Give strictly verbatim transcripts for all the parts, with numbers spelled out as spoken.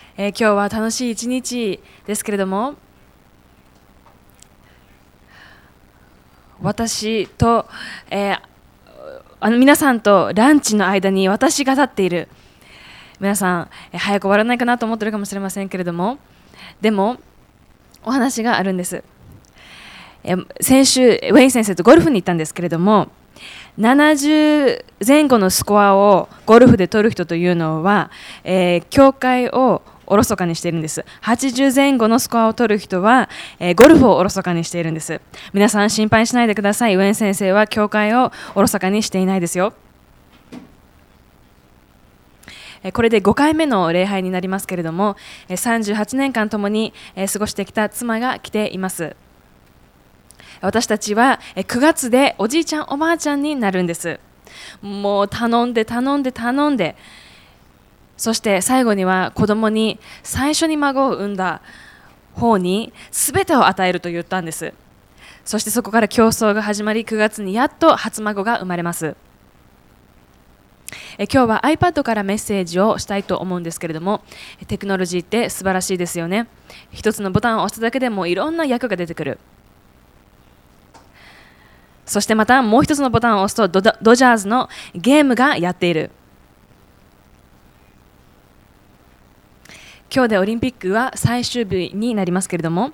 えー今日は楽しい一日ですけれども、私と、えーあの皆さんとランチの間に私が立っている。皆さん、えー早く終わらないかなと思ってるかもしれませんけれども、でもお話があるんです。えー先週ウェイン先生とゴルフに行ったんですけれども、ななじゅう前後のスコアをゴルフで取る人というのは、えー教会をおろそかにしているんです。はちじゅう前後のスコアを取る人は、えーゴルフをおろそかにしているんです。皆さん心配しないでください。ウェン先生は教会をおろそかにしていないですよ。えーこれでごかいめの礼拝になりますけれども、えーさんじゅうはちねんかん共に、えー過ごしてきた妻が来ています。私たちはえーくがつでおじいちゃんおばあちゃんになるんです。もう頼んで頼んで頼んで、そして最後には子供に最初に孫を産んだ方に全てを与えると言ったんです。そしてそこから競争が始まり、くがつにやっと初孫が生まれます。え今日は iPad からメッセージをしたいと思うんですけれども、テクノロジーって素晴らしいですよね。一つのボタンを押すだけでもいろんな役が出てくる。そしてまたもう一つのボタンを押すと ド, ドジャーズのゲームがやっている。今日でオリンピックは最終日になりますけれども、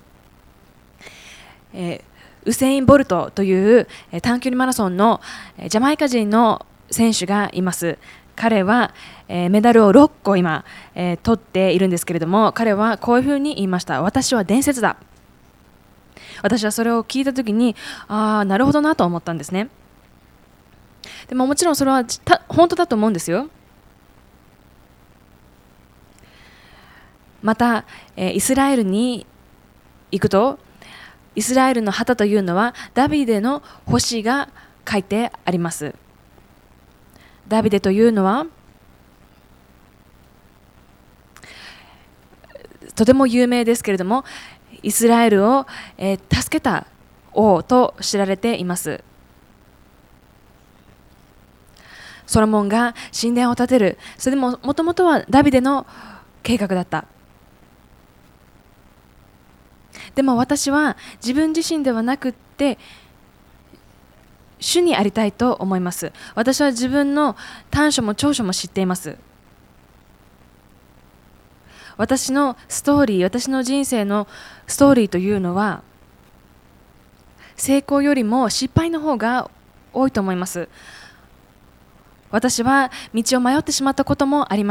えーウセイン・ボルトというえー短距離マラソンのえージャマイカ人の選手がいます。彼は、えーメダルをろっこ今、えー取っているんですけれども、彼はこういうふうに言いました。私は伝説だ。私はそれを聞いたときに、ああ、なるほどなと思ったんですね。でももちろんそれはた本当だと思うんですよ。また、えーイスラエルに行くと、イスラエルの旗というのはダビデの星が書いてあります。ダビデというのはとても有名ですけれども、イスラエルを、えー助けた王と知られています。ソロモンが神殿を建てる、それでももともとはダビデの計画だった。でも私は自分自身ではなくって主にありたいと思います。私は自分の短所も長所も知っています。私のストーリー、私の人生のストーリーというのは成功よりも失敗の方が多いと思います。私は道を迷ってしまったこともあります。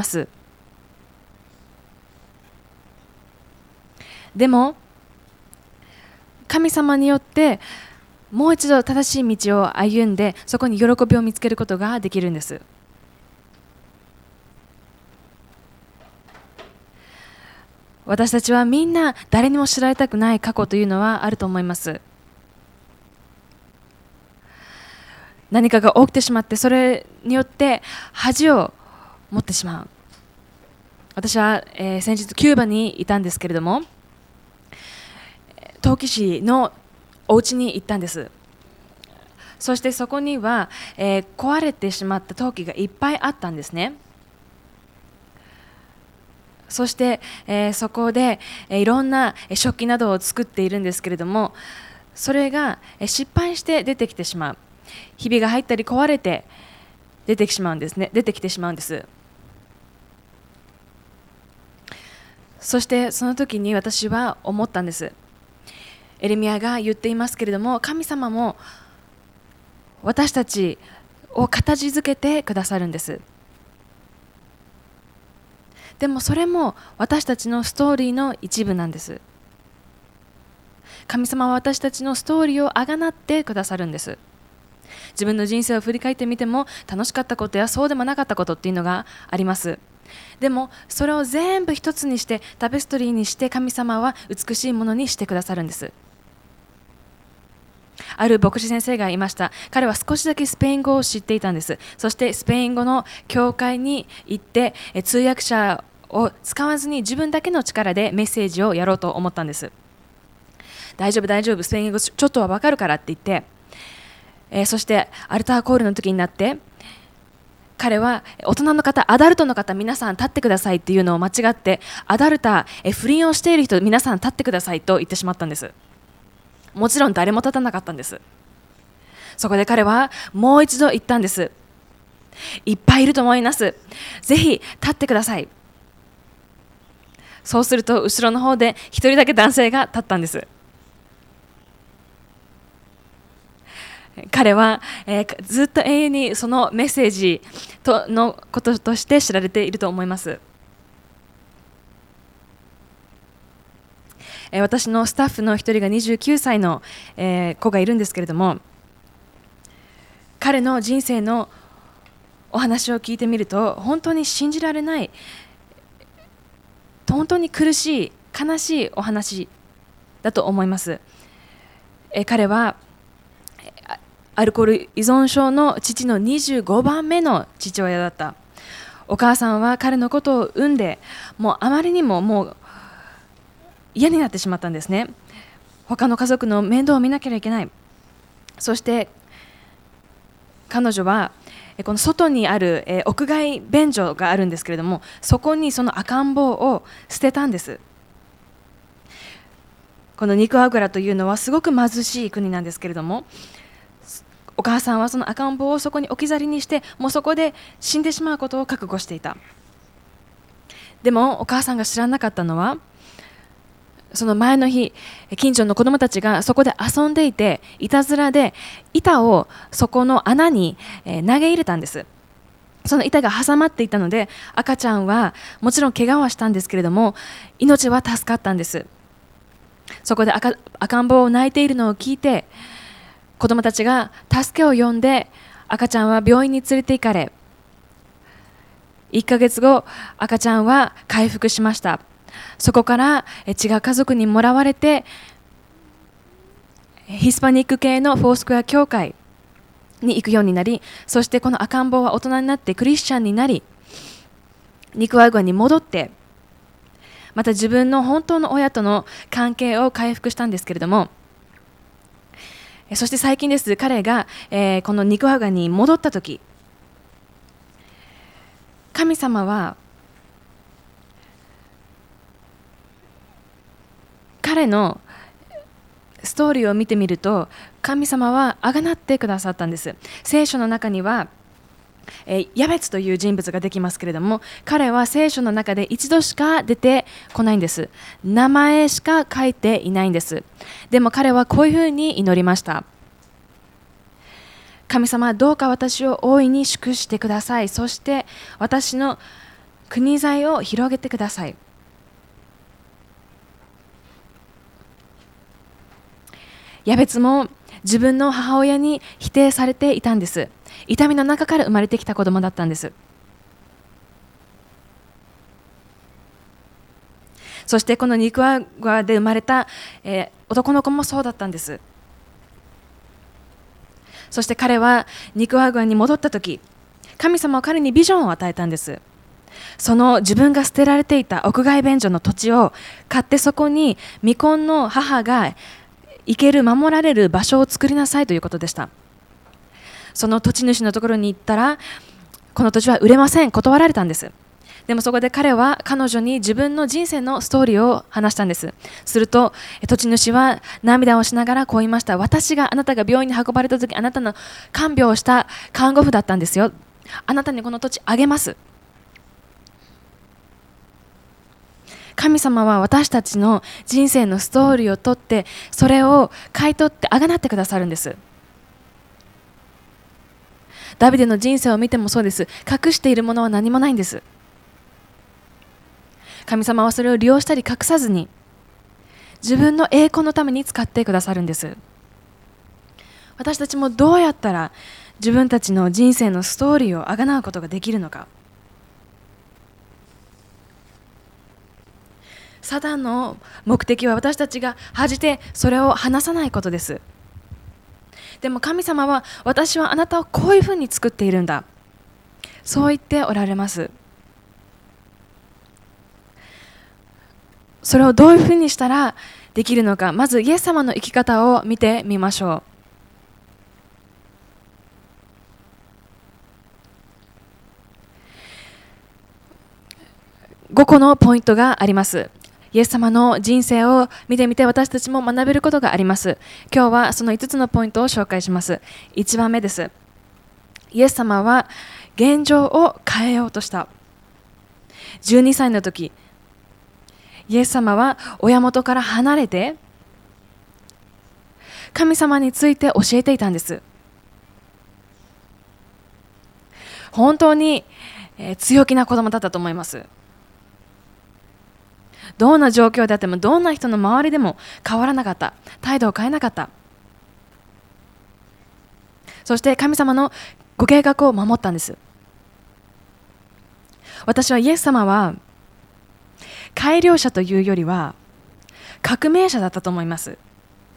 でも神様によってもう一度正しい道を歩んで、そこに喜びを見つけることができるんです。私たちはみんな誰にも知られたくない過去というのはあると思います。何かが起きてしまって、それによって恥を持ってしまう。私は、えー先日キューバにいたんですけれども、陶器師のお家に行ったんです。そしてそこには、えー壊れてしまった陶器がいっぱいあったんですね。そして、えーそこで、えーいろんなえー食器などを作っているんですけれども、それがえー失敗して出てきてしまう。ひびが入ったり壊れて出てきてしまうんですね。出てきてしまうんです。そしてその時に私は思ったんです。エレミヤが言っていますけれども、神様も私たちを形づけてくださるんです。でもそれも私たちのストーリーの一部なんです。神様は私たちのストーリーをあがなってくださるんです。自分の人生を振り返ってみても、楽しかったことやそうでもなかったことっていうのがあります。でもそれを全部一つにしてタペストリーにして、神様は美しいものにしてくださるんです。ある牧師先生がいました。彼は少しだけスペイン語を知っていたんです。そしてスペイン語の教会に行ってえ通訳者を使わずに自分だけの力でメッセージをやろうと思ったんです。大丈夫大丈夫、スペイン語ちょっとは分かるからって言って、えーそしてアルターコールの時になって彼は大人の方、アダルトの方、皆さん立ってくださいっていうのを間違って、アダルター、不倫をしている人、皆さん立ってくださいと言ってしまったんです。もちろん誰も立たなかったんです。そこで彼はもう一度言ったんです。いっぱいいると思います。ぜひ立ってください。そうすると後ろの方で一人だけ男性が立ったんです。彼は、えー、ずっと永遠にそのメッセージとのこととして知られていると思います。えー、私のスタッフの一人がにじゅうきゅうさいの、えー、子がいるんですけれども、彼の人生のお話を聞いてみると本当に信じられない、本当に苦しい悲しいお話だと思います。えー、彼はアルコール依存症の父のにじゅうごばんめの父親だった。お母さんは彼のことを産んで、もうあまりにももう嫌になってしまったんですね。他の家族の面倒を見なければいけない。そして彼女はこの外にある屋外便所があるんですけれども、そこにその赤ん坊を捨てたんです。このニクアグラというのはすごく貧しい国なんですけれども、お母さんはその赤ん坊をそこに置き去りにして、もうそこで死んでしまうことを覚悟していた。でもお母さんが知らなかったのは、その前の日、近所の子どもたちがそこで遊んでいて、いたずらで板をそこの穴に投げ入れたんです。その板が挟まっていたので、赤ちゃんはもちろん怪我はしたんですけれども、命は助かったんです。そこで 赤, 赤ん坊を泣いているのを聞いて、子どもたちが助けを呼んで、赤ちゃんは病院に連れて行かれ、いっかげつご、赤ちゃんは回復しました。そこから違う家族にもらわれて、ヒスパニック系のフォースクエア教会に行くようになり、そしてこの赤ん坊は大人になってクリスチャンになり、ニクアグアに戻って、また自分の本当の親との関係を回復したんですけれども、そして最近です。彼が、えー、このニクアグアに戻ったとき、神様は彼のストーリーを見てみると、神様はあがなってくださったんです。聖書の中には、えー、ヤベツという人物ができますけれども、彼は聖書の中で一度しか出てこないんです。名前しか書いていないんです。でも彼はこういうふうに祈りました。神様、どうか私を大いに祝してください。そして私の国財を広げてください。ヤベツも自分の母親に否定されていたんです。痛みの中から生まれてきた子供だったんです。そしてこのニクアグアで生まれた、えー、男の子もそうだったんです。そして彼はニクアグアに戻ったとき、神様は彼にビジョンを与えたんです。その自分が捨てられていた屋外便所の土地を買って、そこに未婚の母が行ける、守られる場所を作りなさいということでした。その土地主のところに行ったら、この土地は売れません、断られたんです。でもそこで彼は彼女に自分の人生のストーリーを話したんです。すると土地主は涙をしながらこう言いました。私があなたが病院に運ばれた時、あなたの看病をした看護婦だったんですよ。あなたにこの土地あげます。神様は私たちの人生のストーリーを取って、それを買い取ってあがなってくださるんです。ダビデの人生を見てもそうです。隠しているものは何もないんです。神様はそれを利用したり隠さずに、自分の栄光のために使ってくださるんです。私たちもどうやったら自分たちの人生のストーリーをあがなうことができるのか。サタンの目的は私たちが恥じてそれを話さないことです。でも神様は、私はあなたをこういうふうに作っているんだ、そう言っておられます。それをどういうふうにしたらできるのか、まずイエス様の生き方を見てみましょごこのポイントがあります。イエス様の人生を見てみて私たちも学べることがあります。今日はそのいつつのポイントを紹介します。いちばんめです。イエス様は現状を変えようとした。じゅうにさいの時、イエス様は親元から離れて神様について教えていたんです。本当に強気な子供だったと思います。どんな状況であってもどんな人の周りでも変わらなかった。態度を変えなかった。そして神様のご計画を守ったんです。私はイエス様は改良者というよりは革命者だったと思います。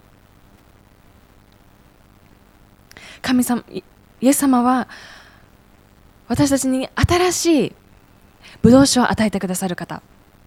神様、イエス様は私たちに新しいブドウ酒を与えてくださる方。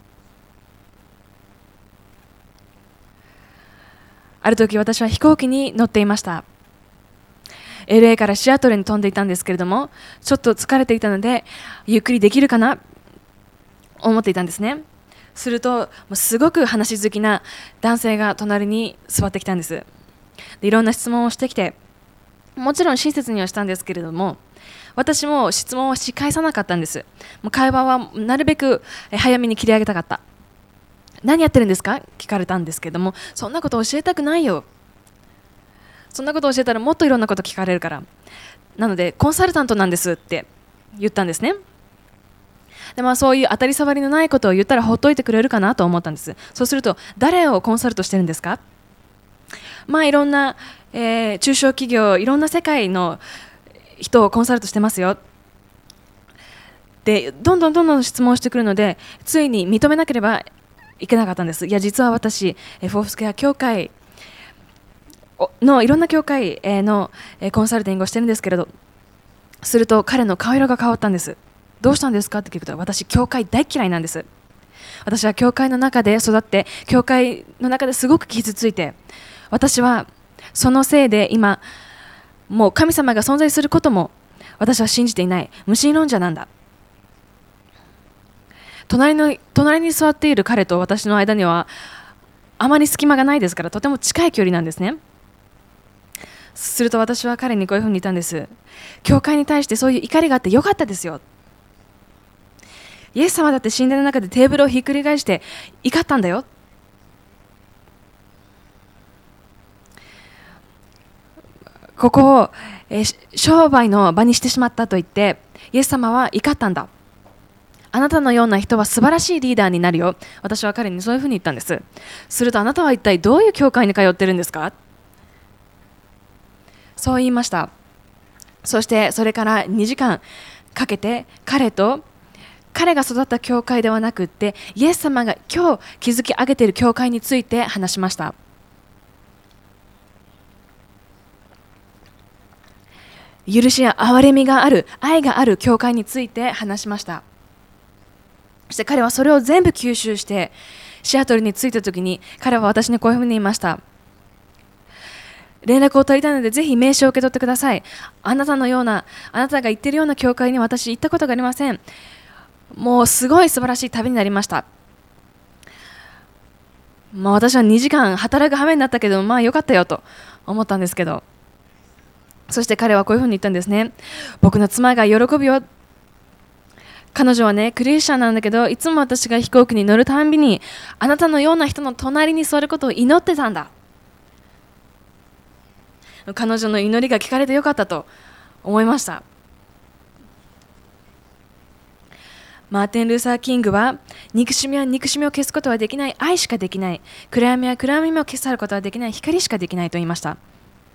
ある時私は飛行機に乗っていました。エルエー からシアトルに飛んでいたんですけれども、ちょっと疲れていたのでゆっくりできるかな思っていたんですね。するとすごく話好きな男性が隣に座ってきたんです。でいろんな質問をしてきて、もちろん親切にはしたんですけれども、私も質問をし返さなかったんです。もう会話はなるべく早めに切り上げたかった。何やってるんですか聞かれたんですけども、そんなこと教えたくないよ。そんなこと教えたらもっといろんなこと聞かれるから。なのでコンサルタントなんですって言ったんですね。でまあ、そういう当たり障りのないことを言ったらほっといてくれるかなと思ったんです。そうすると、誰をコンサルトしてるんですか？まあいろんな、えー、中小企業、いろんな世界の人をコンサルトしてますよ。でどんどんどんどん質問してくるので、ついに認めなければいけなかったんです。いや実は私、フォースケア協会のいろんな協会のコンサルティングをしてるんですけれど、すると彼の顔色が変わったんです。どうしたんですかって聞くと、私教会大嫌いなんです。私は教会の中で育って、教会の中ですごく傷ついて、私はそのせいで今もう神様が存在することも私は信じていない、無神論者なんだ。隣の隣に座っている彼と私の間にはあまり隙間がないですから、とても近い距離なんですね。すると私は彼にこういうふうに言ったんです。教会に対してそういう怒りがあってよかったですよ。イエス様だって神殿の中でテーブルをひっくり返して怒ったんだよ。ここを、えー、商売の場にしてしまったと言ってイエス様は怒ったんだ。あなたのような人は素晴らしいリーダーになるよ。私は彼にそういうふうに言ったんです。すると、あなたは一体どういう教会に通ってるんですか？そう言いました。そしてそれからにじかんかけて彼と彼が育った教会ではなくって、イエス様が今日築き上げている教会について話しました。許しや憐れみがある、愛がある教会について話しました。そして彼はそれを全部吸収してシアトルに着いた時に、彼は私にこういうふうに言いました。連絡を取りたいのでぜひ名刺を受け取ってください。あなたのような、あなたが行っているような教会に私行ったことがありません。もうすごい素晴らしい旅になりました。まあ、私はにじかん働く羽目になったけど、まあよかったよと思ったんですけど、そして彼はこういうふうに言ったんですね。僕の妻が喜ぶよ。彼女はねクリスチャンなんだけど、いつも私が飛行機に乗るたんびにあなたのような人の隣に座ることを祈ってたんだ。彼女の祈りが聞かれてよかったと思いました。マーティン・ルーサー・キングは、憎しみは憎しみを消すことはできない、愛しかできない、暗闇は暗闇を消し去ることはできない、光しかできないと言いました。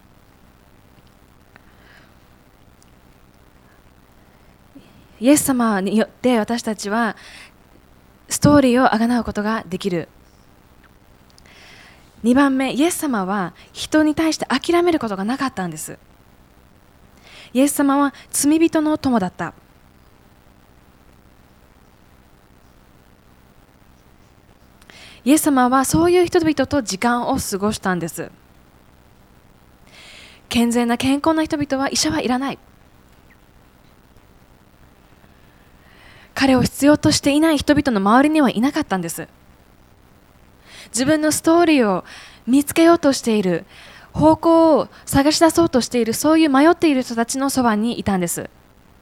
イエス様によって私たちはストーリーをあがなうことができる。にばんめ、イエス様は人に対して諦めることがなかったんです。イエス様は罪人の友だった。イエス様はそういう人々と時間を過ごしたんです。健全な健康な人々は医者はいらない。 彼を必要としていない人々の周りにはいなかったんです。自分のストーリーを見つけようとしている、方向を探し出そうとしている、そういう迷っている人たちのそばにいたんです。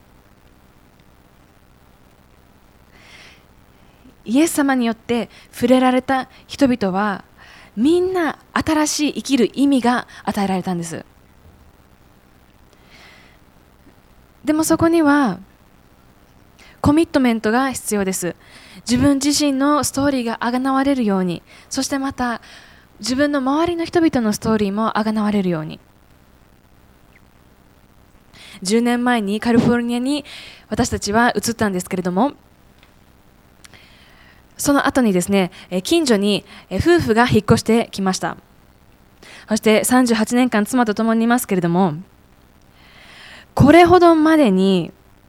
イエス様によって触れられた人々はみんな新しい生きる意味が与えられたんです。でもそこにはコミットメントが必要です。自分自身のストーリーがあがなわれるように、そしてまた自分の周りの人々のストーリーもあがなわれるように。じゅうねんまえにカリフォルニアに私たちは移ったんですけれども、その後にですね、近所に夫婦が引っ越してきました。そしてさんじゅうはちねんかん妻と共にいますけれども、これほどまでに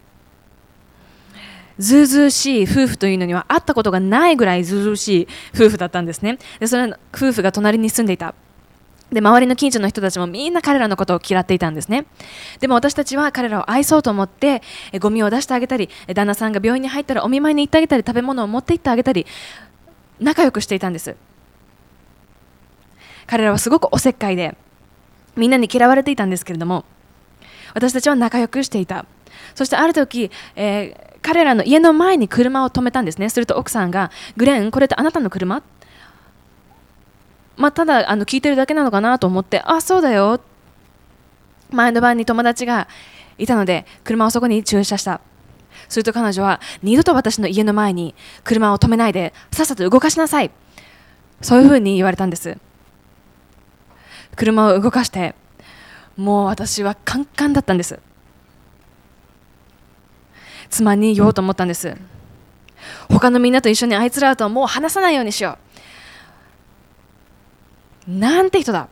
ずうずうしい夫婦というのには会ったことがないぐらいずうずうしい夫婦だったんですね。で、それ夫婦が隣に住んでいた。で、周りの近所の人たちもみんな彼らのことを嫌っていたんですね。でも私たちは彼らを愛そうと思ってえゴミを出してあげたり、旦那さんが病院に入ったらお見舞いに行ってあげたり、食べ物を持って行ってあげたり、仲良くしていたんです。彼らはすごくおせっかいでみんなに嫌われていたんですけれども、私たちは仲良くしていた。そしてある時、えー彼らの家の前に車を止めたんですね。すると奥さんが、グレン、これってあなたの車？まあ、ただあの聞いてるだけなのかなと思って、あ、そうだよ。前の晩に友達がいたので車をそこに駐車した。すると彼女は、二度と私の家の前に車を止めないでさっさと動かしなさい。そういうふうに言われたんです。車を動かして、もう私はカンカンだったんです。妻に言おうと思ったんです。他のみんなと一緒にあいつらとはもう話さないようにしよう。なんて人だ。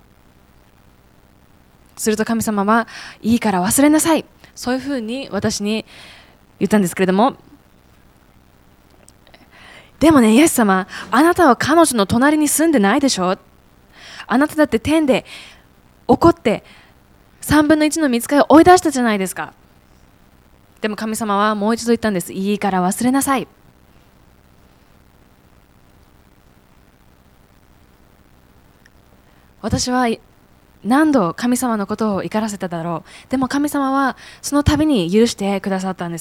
すると神様は、いいから忘れなさい。そういうふうに私に言ったんですけれども、でもね、イエス様、あなたは彼女の隣に住んでないでしょ。あなただって天で怒ってさんぶんのいちの御使いを追い出したじゃないですか。でも神様はもう一度言ったんです。いいから忘れなさい。私は何度神様のことを怒らせただろう。でも神様はその度に許してくださったんです。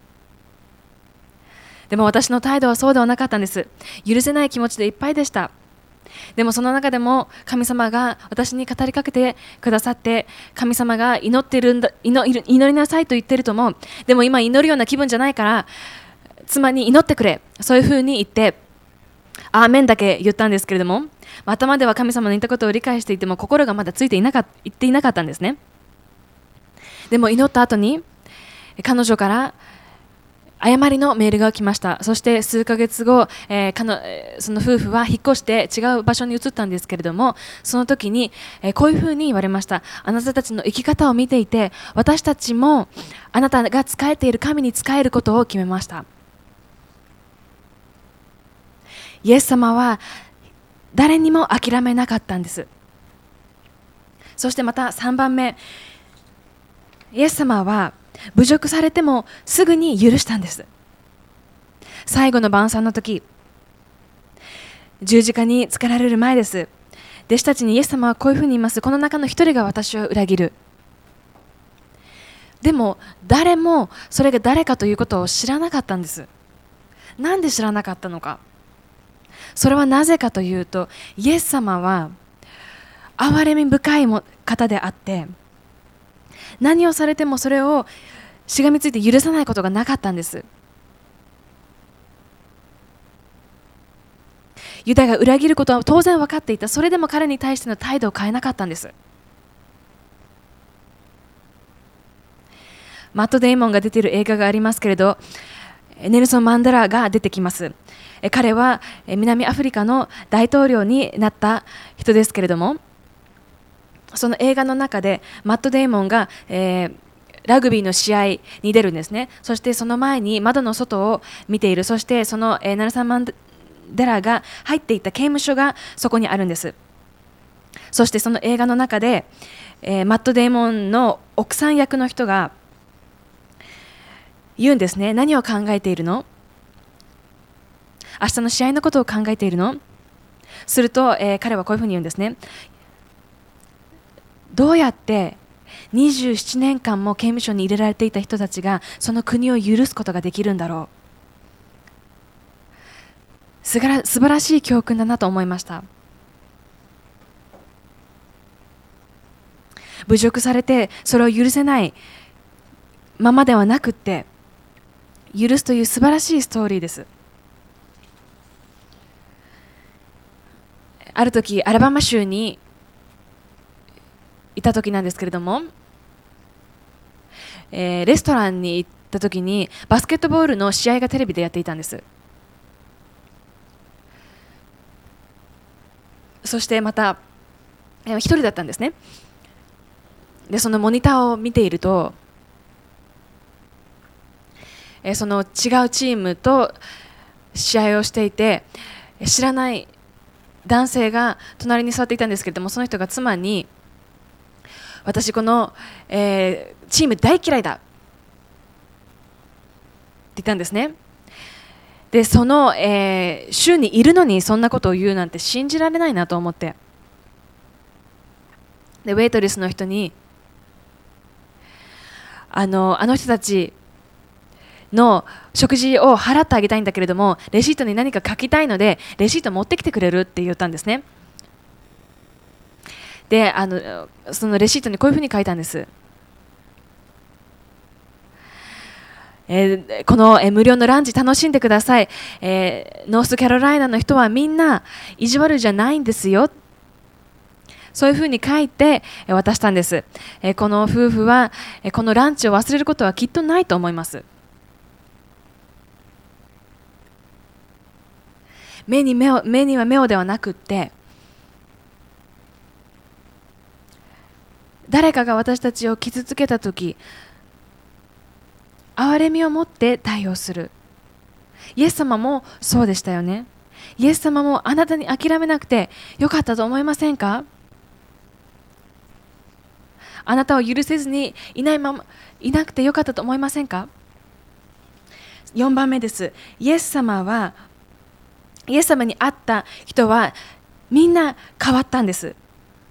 でも私の態度はそうではなかったんです。許せない気持ちでいっぱいでした。でもその中でも神様が私に語りかけてくださって、神様が祈ってるんだ、祈り、祈りなさいと言ってるとも、でも今祈るような気分じゃないから妻に祈ってくれ、そういうふうに言ってアーメンだけ言ったんですけれども、頭では神様の言ったことを理解していても心がまだついていなかった、言っていなかったんですね。でも祈った後に彼女から誤りのメールが来ました。そして数ヶ月後、えー、かのその夫婦は引っ越して違う場所に移ったんですけれども、その時に、えー、こういうふうに言われました。あなたたちの生き方を見ていて、私たちもあなたが仕えている神に仕えることを決めました。イエス様は誰にも諦めなかったんです。そしてまたさんばんめ、イエス様は侮辱されてもすぐに許したんです。最後の晩餐の時、十字架につけられる前です。弟子たちにイエス様はこういうふうに言います。この中の一人が私を裏切る。でも誰もそれが誰かということを知らなかったんです。なんで知らなかったのか。それはなぜかというと、イエス様は憐れみ深い方であって、何をされてもそれをしがみついて許さないことがなかったんです。ユダが裏切ることは当然分かっていた。それでも彼に対しての態度を変えなかったんです。マット・デイモンが出ている映画がありますけれど、ネルソン・マンデラが出てきます。彼は南アフリカの大統領になった人ですけれども、その映画の中でマット・デイモンが、えー、ラグビーの試合に出るんですね。そしてその前に窓の外を見ている。そしてその、えー、ネルソン・マンデラが入っていった刑務所がそこにあるんです。そしてその映画の中で、えー、マット・デイモンの奥さん役の人が言うんですね。何を考えているの？明日の試合のことを考えているの？すると、えー彼はこういうふうに言うんですね。どうやってにじゅうななねんかんも刑務所に入れられていた人たちがその国を許すことができるんだろう。すがら素晴らしい教訓だなと思いました。侮辱されてそれを許せないままではなくって、許すという素晴らしいストーリーです。ある時アラバマ州にいた時なんですけれども、えーレストランに行った時にバスケットボールの試合がテレビでやっていたんです。そしてまた、えー一人だったんですね。でそのモニターを見ていると、えーその違うチームと試合をしていて、知らない男性が隣に座っていたんですけれども、その人が妻に、私この、えーチーム大嫌いだって言ったんですね。でその、えー州にいるのにそんなことを言うなんて信じられないなと思って、でウェイトレスの人に、あのあの人たちの食事を払ってあげたいんだけれども、レシートに何か書きたいのでレシート持ってきてくれるって言ったんですね。であのそのレシートにこういうふうに書いたんです。えーこの、えー無料のランチ楽しんでください、えーノースカロライナの人はみんな意地悪じゃないんですよ。そういうふうに書いてえー渡したんです。えーこの夫婦はえーこのランチを忘れることはきっとないと思います。目に目を目には目をではなくって、誰かが私たちを傷つけたとき、憐れみを持って対応する。イエス様もそうでしたよね。イエス様もあなたに諦めなくてよかったと思いませんか？あなたを許せずにいないままいなくてよかったと思いませんか？よんばんめです。イエス様はイエス様に会った人はみんな変わったんです。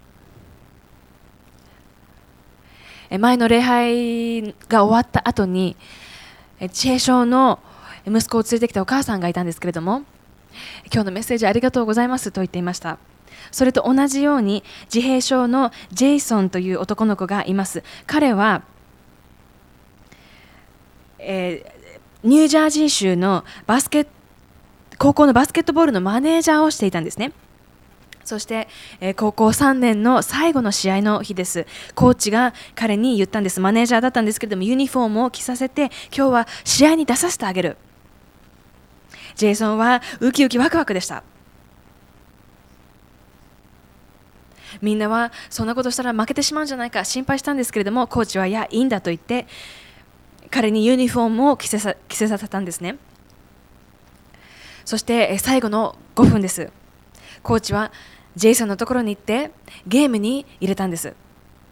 え前の礼拝が終わった後に、え自閉症の息子を連れてきたお母さんがいたんですけれども、今日のメッセージありがとうございますと言っていました。それと同じように自閉症のジェイソンという男の子がいます。彼は、えーニュージャージー州のバスケ高校のバスケットボールのマネージャーをしていたんですね。そして、えー高校さんねんの最後の試合の日です。コーチが彼に言ったんです。マネージャーだったんですけれども、ユニフォームを着させて今日は試合に出させてあげる。ジェイソンはウキウキワクワクでした。みんなはそんなことしたら負けてしまうんじゃないか心配したんですけれども、コーチはいやいいんだと言って彼にユニフォームを着せさ、着せさせたんですね。そして最後のごふんです。コーチはジェイソンのところに行ってゲームに入れたんです。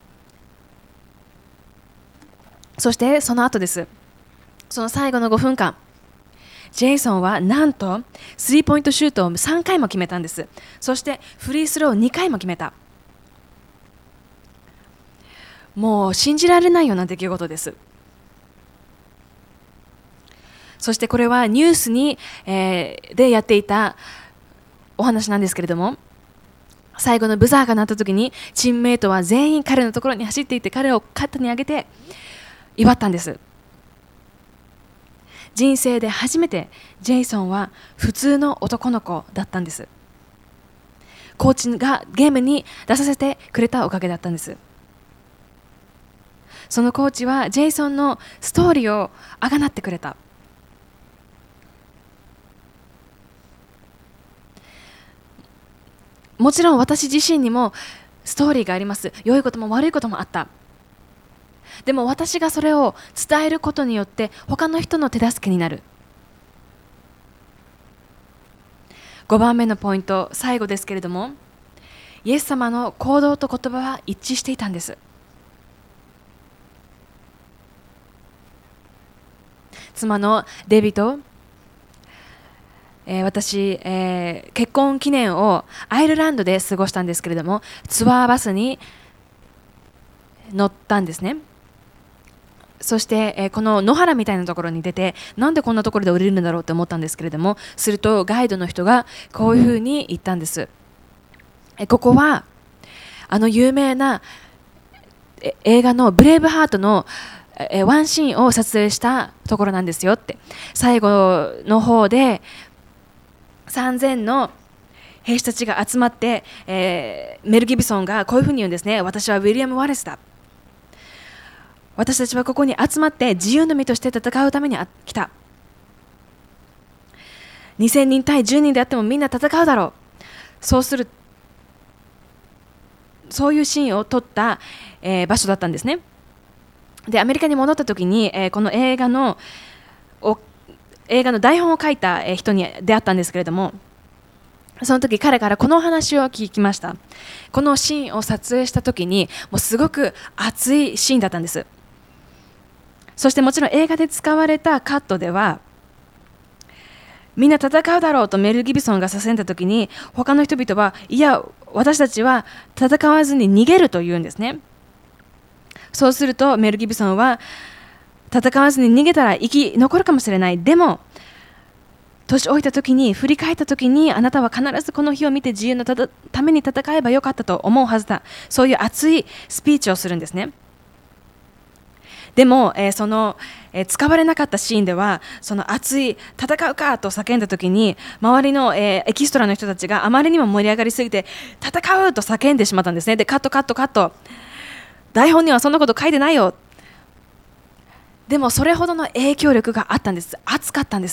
そしてその後です。その最後のごふんかん、ジェイソンはなんとスリーポイントシュートをさんかいも決めたんです。そしてフリースローをにかいも決めた。もう信じられないような出来事です。そしてこれはニュースに、えーでやっていたお話なんですけれども、最後のブザーが鳴った時にチームメイトは全員彼のところに走っていって彼を肩に上げて祝ったんです。人生で初めてジェイソンは普通の男の子だったんです。コーチがゲームに出させてくれたおかげだったんです。そのコーチはジェイソンのストーリーをあがなってくれた。もちろん私自身にもストーリーがあります。良いことも悪いこともあった。でも私がそれを伝えることによって他の人の手助けになる。ごばんめのポイント、最後ですけれども、イエス様の行動と言葉は一致していたんです。 妻のデビと、えー、私、えー、結婚記念をアイルランドで過ごしたんですけれども、ツアーバスに乗ったんですね。そして、えー、この野原みたいなところに出て、なんでこんなところで降りるんだろうと思ったんですけれども、するとガイドの人がこういうふうに言ったんです。えー、ここはあの有名なえ映画のブレイブハートのえーワンシーンを撮影したところなんですよって。最後の方でさんぜんの兵士たちが集まって、えーメル・ギブソンがこういうふうに言うんですね。私はウィリアム・ワレスだ。私たちはここに集まって自由の身として戦うために来た。にせんにん対じゅうにんであってもみんな戦うだろう。そうするそういうシーンを撮った、えー場所だったんですね。でアメリカに戻った時に、えーこの映画のお映画の台本を書いたえー人に出会ったんですけれども、その時彼からこの話を聞きました。このシーンを撮影した時にもうすごく熱いシーンだったんです。そしてもちろん映画で使われたカットでは、みんな戦うだろうとメル・ギブソンが叫んだ時に、他の人々はいや私たちは戦わずに逃げると言うんですね。そうするとメル・ギブソンは、戦わずに逃げたら生き残るかもしれない。でも年老いた時に振り返った時に、あなたは必ずこの日を見て自由のただために戦えばよかったと思うはずだ。そういう熱いスピーチをするんですね。でも、えーその、えー使われなかったシーンでは、その熱い戦うかと叫んだ時に、周りの、えーエキストラの人たちがあまりにも盛り上がりすぎて、戦うと叫んでしまったんですね。でカットカットカット、台本にはそんなこと書いてないよ。でもそれほどの影響力があったんです。熱かったんです。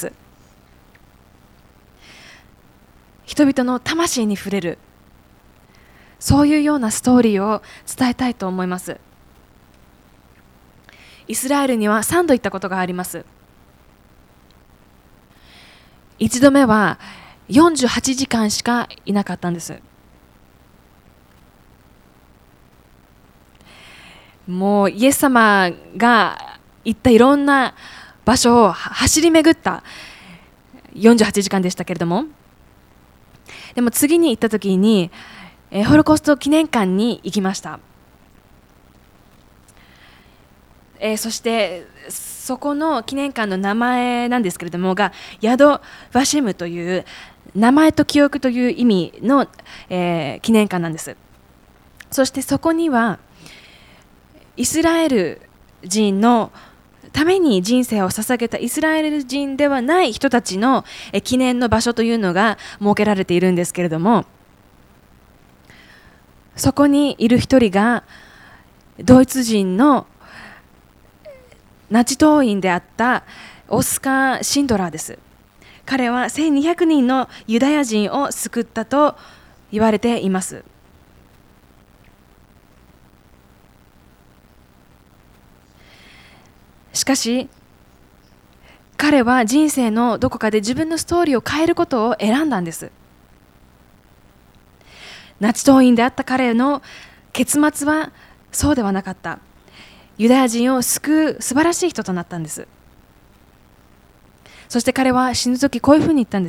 人々の魂に触れる、そういうようなストーリーを伝えたいと思います。イスラエルにはさんど行ったことがあります。一度目はよんじゅうはちじかんしかいなかったんです。もうイエス様が行ったいろんな場所を走り巡ったよんじゅうはちじかんでしたけれども、でも次に行った時に、えーホロコースト記念館に行きました。えーそしてそこの記念館の名前なんですけれどもが、ヤド・バシェムという名前と記憶という意味の、えー記念館なんです。そしてそこにはイスラエル人のために人生を捧げたイスラエル人ではない人たちのえー記念の場所というのが設けられているんですけれども、そこにいる一人がドイツ人のナチ党員であったオスカー・シンドラーです。彼はせんにひゃくにんのユダヤ人を救ったと言われています。しかし彼は人生のどこかで自分のストーリーを変えることを選んだんです。ナチ党員であった彼の結末はそうではなかった。ユダヤ人を救う素晴らしい人となったんです。そして彼は死ぬ時こういうふうに言ったんです。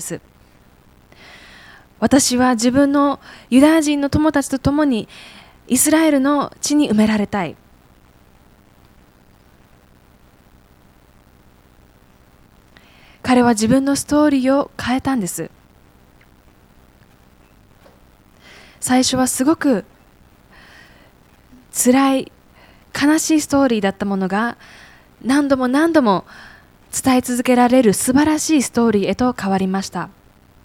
私は自分のユダヤ人の友達と共にイスラエルの地に埋められたい。彼は自分のストーリーを変えたんです。最初はすごく辛い悲しいストーリーだったものが、何度も何度も伝え続けられる素晴らしいストーリーへと変わりました。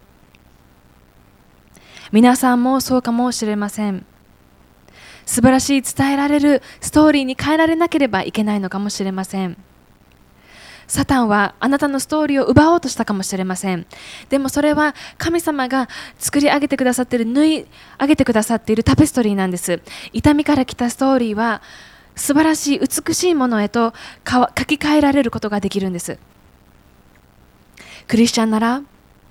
皆さんもそうかもしれません。素晴らしい伝えられるストーリーに変えられなければいけないのかもしれません。サタンはあなたのストーリーを奪おうとしたかもしれません。でもそれは神様が作り上げてくださっている、縫い上げてくださっているタペストリーなんです。痛みから来たストーリーは素晴らしい美しいものへと書き換えられることができるんです。クリスチャンなら、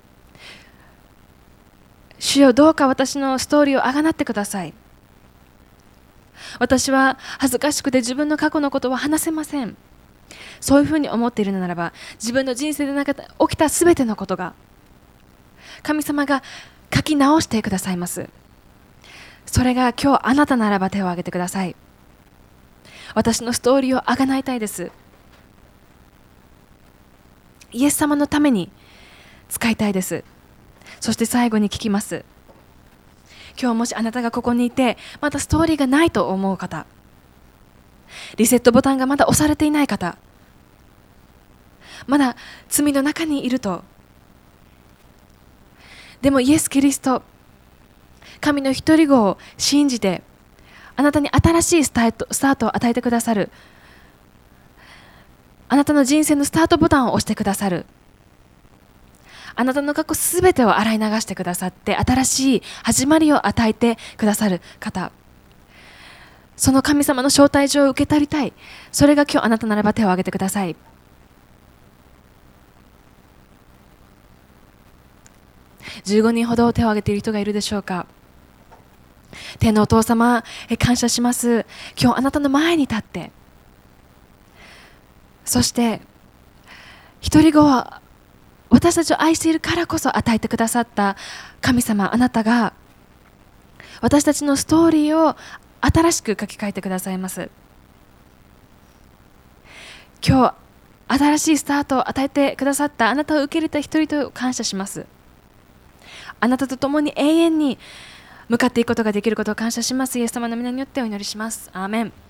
主よどうか私のストーリーをあがなってください。私は恥ずかしくて自分の過去のことは話せません。 そういうふうに思っているのならば、自分の人生でなかった起きたすべてのことが神様が書き直してくださいます。それが今日あなたならば手を挙げてください。私のストーリーをあがないたいです。イエス様のために使いたいです。そして最後に聞きます。今日もしあなたがここにいて、またストーリーがないと思う方、リセットボタンがまだ押されていない方、まだ罪の中にいると、でもイエス・キリスト、神の一人子を信じて、あなたに新しいスタート、スタートを与えてくださる、あなたの人生のスタートボタンを押してくださる、あなたの過去すべてを洗い流してくださって、新しい始まりを与えてくださる方、その神様の招待状を受け取りたい。それが今日あなたならば手を挙げてください。じゅうごにんほど手を挙げている人がいるでしょうか。天のお父様、感謝します。今日あなたの前に立って、そして一人子は私たちを愛しているからこそ与えてくださった神様、あなたが私たちのストーリーを新しく書き換えてくださいます。今日新しいスタートを与えてくださったあなたを受け入れた一人と感謝します。あなたと共に永遠に向かっていくことができることを感謝します。イエス様の皆によってお祈りします。アーメン。